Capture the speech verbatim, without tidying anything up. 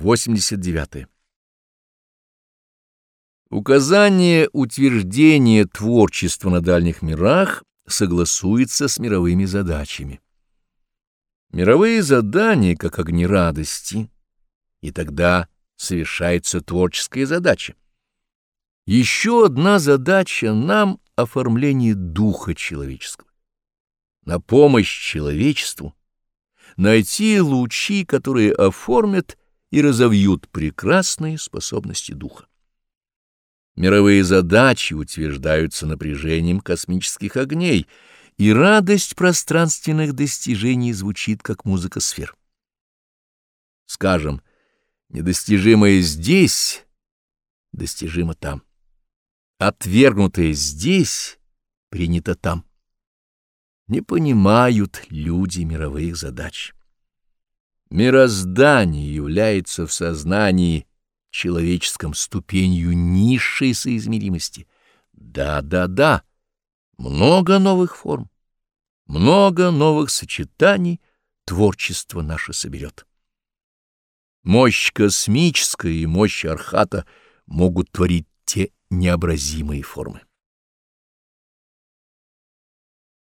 восемьдесят девятое. Указание утверждения творчества на дальних мирах согласуется с мировыми задачами. Мировые задания, как огни радости, и тогда совершается творческая задача. Еще одна задача нам — оформление духа человеческого. На помощь человечеству найти лучи, которые оформят и разовьют прекрасные способности духа. Мировые задачи утверждаются напряжением космических огней, и радость пространственных достижений звучит, как музыка сфер. Скажем, недостижимое здесь достижимо там, отвергнутое здесь принято там. Не понимают люди мировых задач. Мироздание является в сознании человеческом ступенью низшей соизмеримости. Да, да, да, много новых форм, много новых сочетаний творчество наше соберет. Мощь космическая и мощь архата могут творить те необразимые формы.